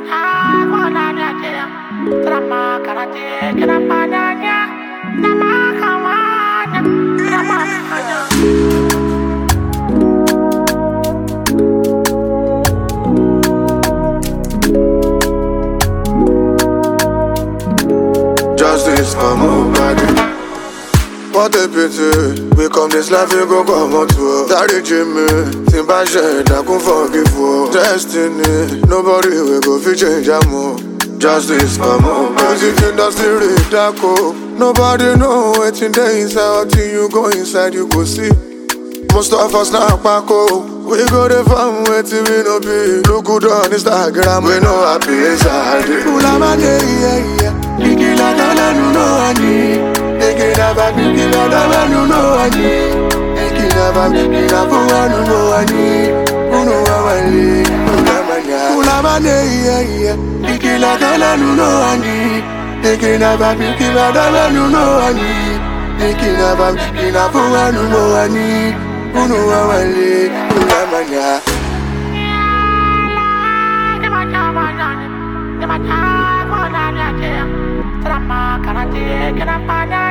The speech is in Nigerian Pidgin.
Justice for nobody. What a pity, we come this life you go come out to. Daddy Jimmy, Timbaje, that can forgive for destiny. Nobody will go fi change a move. Justice for nobody. Music industry read that code. Nobody know wetin dey inside until you go inside you go see. Most of us now pako. We go the farm wetin we no be. Look good on Instagram, we no happy inside. Ulamane, yeah. Nikila dala nuno ani. Nikila ba nikila dala nuno ani. Nikila ba nikila buwa nuno ani. Uno awali, ulamane, yeah. Nikila dala nuno ani. Nikila ba nikila dala nuno ani. Nikila ba nikila buwa nuno ani. Uno awali, ulamanya. Trama, karate, kena pada